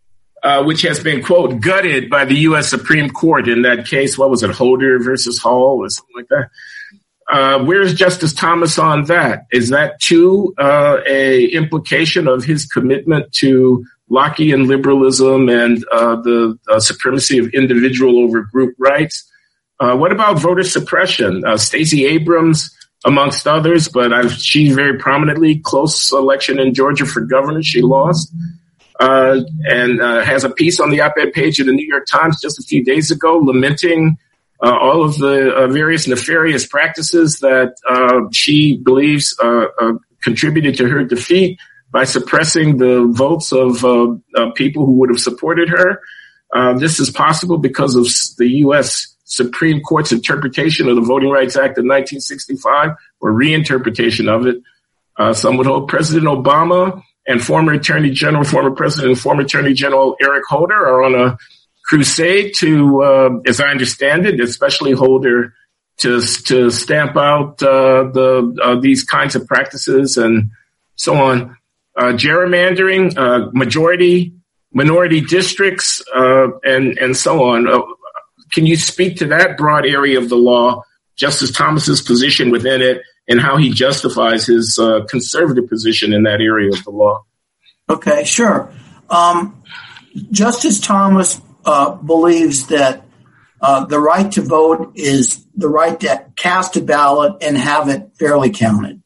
uh, which has been, quote, gutted by the U S Supreme Court in that case? What was it, Holder versus Hall or something like that? Uh, where's Justice Thomas on that? Is that too uh, a implication of his commitment to Lockean liberalism and uh, the uh, supremacy of individual over group rights? Uh, what about voter suppression? Uh, Stacey Abrams, amongst others, but I've, she very prominently close election in Georgia for governor. She lost, uh, and uh, has a piece on the op-ed page of the New York Times just a few days ago lamenting Uh, all of the uh, various nefarious practices that uh, she believes uh, uh, contributed to her defeat by suppressing the votes of uh, uh, people who would have supported her. Uh, this is possible because of the U S Supreme Court's interpretation of the Voting Rights Act of nineteen sixty-five, or reinterpretation of it. Uh, some would hold President Obama and former Attorney General, former President and former Attorney General Eric Holder are on a crusade to, uh, as I understand it, especially Holder, to to stamp out uh, the uh, these kinds of practices and so on. Uh, gerrymandering, uh, majority, minority districts, uh, and and so on. Uh, can you speak to that broad area of the law, Justice Thomas's position within it, and how he justifies his uh, conservative position in that area of the law? Okay, sure. Um, Justice Thomas Uh, believes that uh, the right to vote is the right to cast a ballot and have it fairly counted.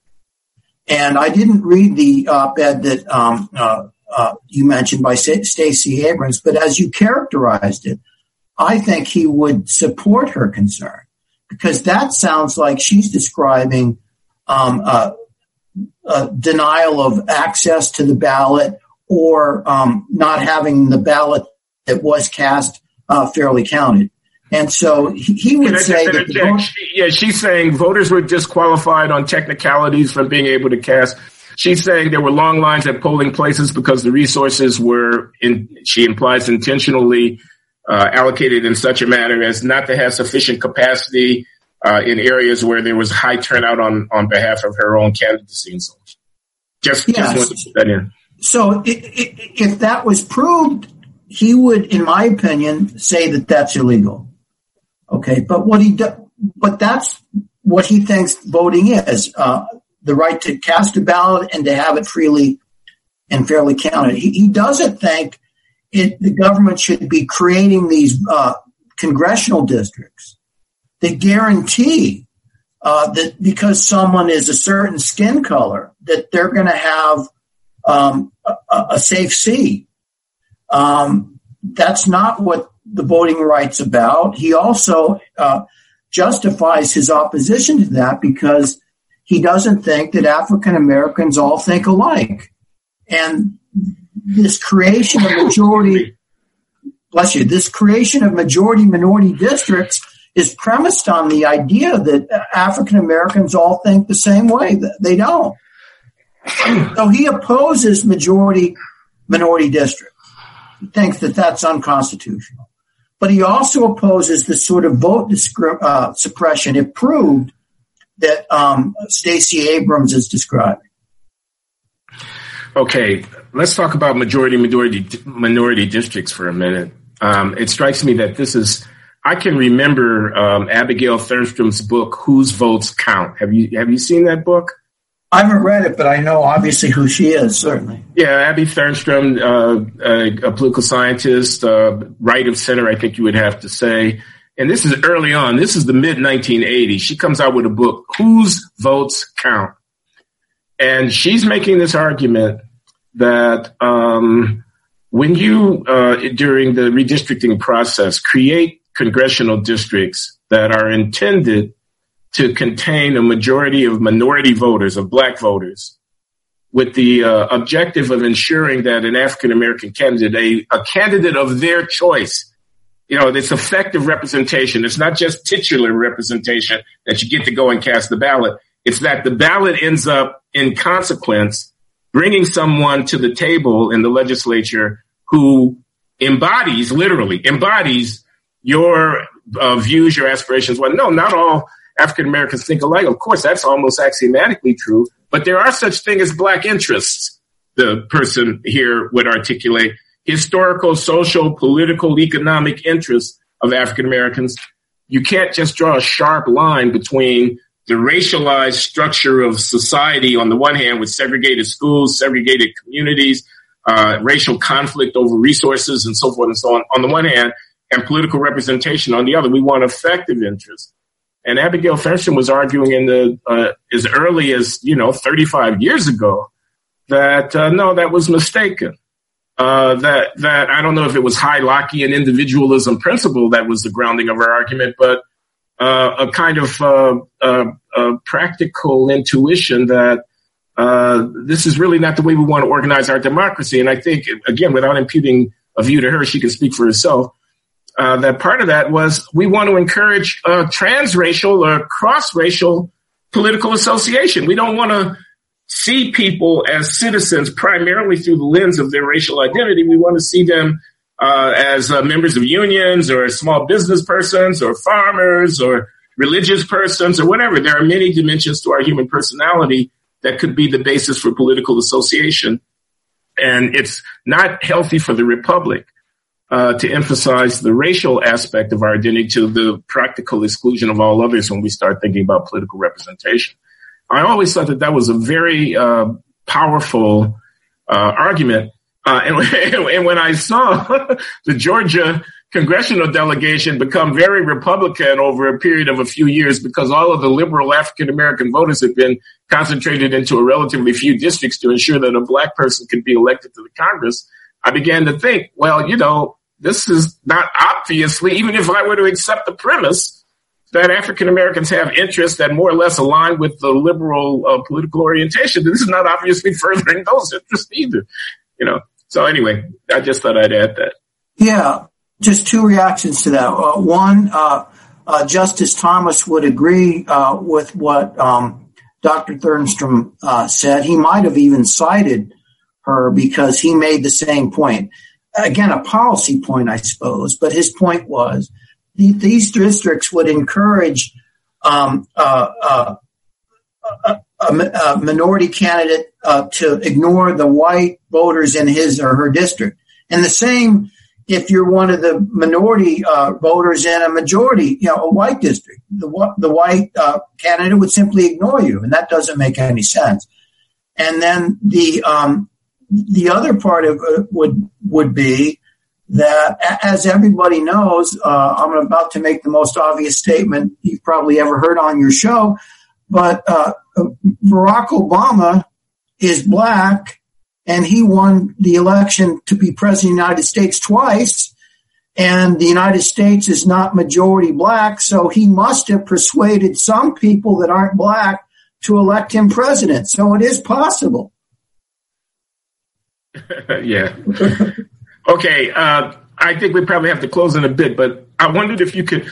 And I didn't read the op-ed that um, uh, uh, you mentioned by Stacey Abrams, but as you characterized it, I think he would support her concern, because that sounds like she's describing um, uh, uh, denial of access to the ballot, or um, not having the ballot that was cast uh, fairly counted. And so he, he would I, say that... The vote- she, yeah, she's saying voters were disqualified on technicalities from being able to cast. She's saying there were long lines at polling places because the resources were, in, she implies, intentionally uh, allocated in such a manner as not to have sufficient capacity uh, in areas where there was high turnout on, on behalf of her own candidacy and so on. Just, yes. just want to put that in. So it, it, if that was proved, he would, in my opinion, say that that's illegal. Okay, but what he do, but that's what he thinks voting is: uh, the right to cast a ballot and to have it freely and fairly counted. He, he doesn't think it, the government should be creating these uh, congressional districts that guarantee uh, that because someone is a certain skin color, that they're going to have um, a, a safe seat. Um, that's not what the voting right's about. He also uh, justifies his opposition to that because he doesn't think that African Americans all think alike. And this creation of majority, bless you, this creation of majority-minority districts is premised on the idea that African Americans all think the same way. They don't. So he opposes majority-minority districts. He thinks that that's unconstitutional. But he also opposes the sort of vote discri- uh, suppression, if proved, that um, Stacey Abrams is describing. Okay, let's talk about majority-minority minority districts for a minute. Um, it strikes me that this is, I can remember um, Abigail Thernstrom's book, Whose Votes Count. Have you have you seen that book? I haven't read it, but I know obviously who she is, certainly. Yeah, Abby Thernstrom, uh, a, a political scientist, uh, right of center, I think you would have to say. And this is early on. This is the mid nineteen eighties. She comes out with a book, Whose Votes Count? And she's making this argument that um, when you, uh, during the redistricting process, create congressional districts that are intended to contain a majority of minority voters, of black voters, with the uh, objective of ensuring that an African-American candidate, a, a candidate of their choice, you know, this effective representation. It's not just titular representation that you get to go and cast the ballot. It's that the ballot ends up, in consequence, bringing someone to the table in the legislature who embodies, literally embodies your uh, views, your aspirations. Well, no, not all African Americans think alike. Of course, that's almost axiomatically true, but there are such things as black interests, the person here would articulate, historical, social, political, economic interests of African Americans. You can't just draw a sharp line between the racialized structure of society on the one hand with segregated schools, segregated communities, uh, racial conflict over resources and so forth and so on, on the one hand, and political representation on the other. We want effective interests. And Abigail Thernstrom was arguing in the uh, as early as, you know, thirty-five years ago that, uh, no, that was mistaken. Uh, that, that I don't know if it was high Lockean individualism principle that was the grounding of her argument, but uh, a kind of uh, uh, uh, practical intuition that uh, this is really not the way we want to organize our democracy. And I think, again, without imputing a view to her, she can speak for herself. Uh, that part of that was we want to encourage uh, transracial or cross-racial political association. We don't want to see people as citizens primarily through the lens of their racial identity. We want to see them uh, as uh, members of unions or small business persons or farmers or religious persons or whatever. There are many dimensions to our human personality that could be the basis for political association. And it's not healthy for the republic Uh, to emphasize the racial aspect of our identity to the practical exclusion of all others when we start thinking about political representation. I always thought that that was a very uh, powerful uh, argument. Uh, and, and when I saw the Georgia congressional delegation become very Republican over a period of a few years because all of the liberal African-American voters had been concentrated into a relatively few districts to ensure that a black person could be elected to the Congress, I began to think, well, you know, this is not obviously, even if I were to accept the premise that African Americans have interests that more or less align with the liberal uh, political orientation, this is not obviously furthering those interests either, you know. So anyway, I just thought I'd add that. Yeah, just two reactions to that. Uh, one, uh, uh, Justice Thomas would agree uh, with what um, Doctor Thernstrom uh, said. He might have even cited her because he made the same point. Again, a policy point, I suppose, but his point was the, these districts would encourage um, uh, uh, a, a, a minority candidate uh, to ignore the white voters in his or her district. And the same if you're one of the minority uh, voters in a majority, you know, a white district. The, the white uh, candidate would simply ignore you, and that doesn't make any sense. And then the um, the other part of it would would be that, as everybody knows, uh, I'm about to make the most obvious statement you've probably ever heard on your show, but uh, Barack Obama is black, and he won the election to be president of the United States twice, and the United States is not majority black, so he must have persuaded some people that aren't black to elect him president. So it is possible. Yeah. Okay. Uh, I think we probably have to close in a bit, but I wondered if you could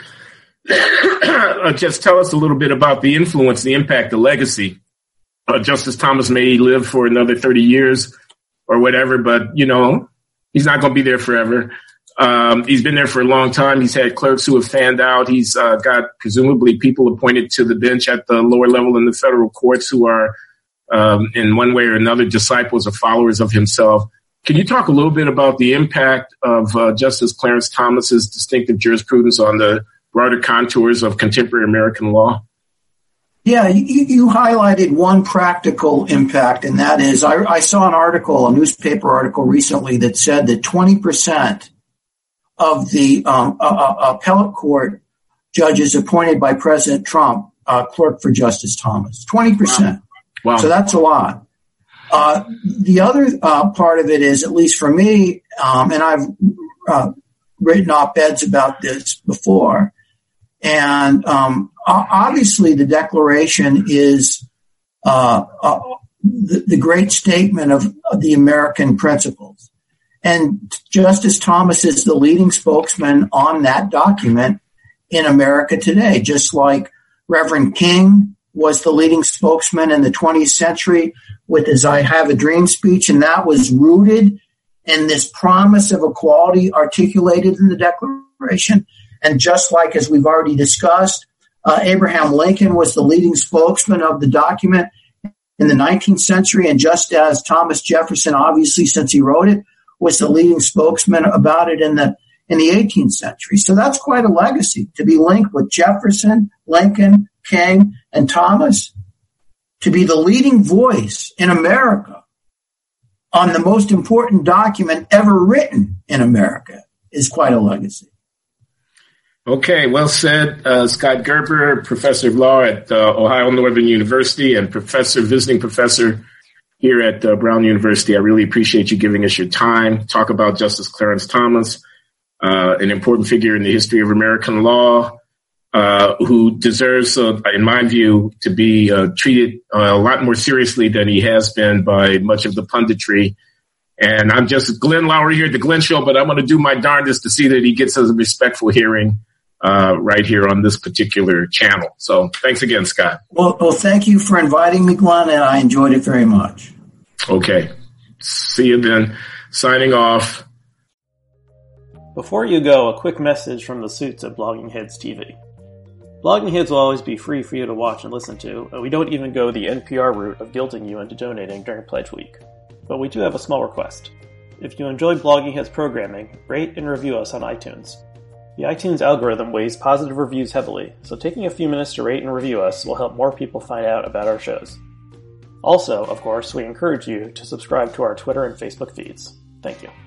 just tell us a little bit about the influence, the impact, the legacy. Uh, Justice Thomas may live for another thirty years or whatever, but, you know, he's not going to be there forever. Um, he's been there for a long time. He's had clerks who have fanned out. He's uh, got presumably people appointed to the bench at the lower level in the federal courts who are, um, in one way or another, disciples or followers of himself. Can you talk a little bit about the impact of uh, Justice Clarence Thomas's distinctive jurisprudence on the broader contours of contemporary American law? Yeah, you, you highlighted one practical impact, and that is I, I saw an article, a newspaper article recently that said that twenty percent of the um, uh, uh, appellate court judges appointed by President Trump uh, clerk for Justice Thomas. twenty percent. Wow. Wow. So that's a lot. Uh, the other uh, part of it is, at least for me, um, and I've uh, written op-eds about this before, and um, obviously the Declaration is uh, uh, the, the great statement of, of the American principles. And Justice Thomas is the leading spokesman on that document in America today, just like Reverend King was the leading spokesman in the twentieth century with his I Have a Dream speech, and that was rooted in this promise of equality articulated in the Declaration. And just like, as we've already discussed, uh, Abraham Lincoln was the leading spokesman of the document in the nineteenth century, and just as Thomas Jefferson, obviously, since he wrote it, was the leading spokesman about it in the in the eighteenth century. So that's quite a legacy, to be linked with Jefferson, Lincoln, King, and Thomas, to be the leading voice in America on the most important document ever written in America is quite a legacy. Okay, well said. Uh, Scott Gerber, professor of law at uh, Ohio Northern University and professor, visiting professor here at uh, Brown University. I really appreciate you giving us your time. Talk about Justice Clarence Thomas, uh, an important figure in the history of American law, uh, who deserves, uh, in my view, to be uh, treated uh, a lot more seriously than he has been by much of the punditry. And I'm just Glenn Loury here at The Glenn Show, but I'm going to do my darndest to see that he gets a respectful hearing uh, right here on this particular channel. So thanks again, Scott. Well, well, thank you for inviting me, Glenn, and I enjoyed it very much. Okay. See you then. Signing off. Before you go, a quick message from the suits at Blogging Heads T V. Blogging Heads will always be free for you to watch and listen to, and we don't even go the N P R route of guilting you into donating during Pledge Week. But we do have a small request. If you enjoy Blogging Heads programming, rate and review us on iTunes. The iTunes algorithm weighs positive reviews heavily, so taking a few minutes to rate and review us will help more people find out about our shows. Also, of course, we encourage you to subscribe to our Twitter and Facebook feeds. Thank you.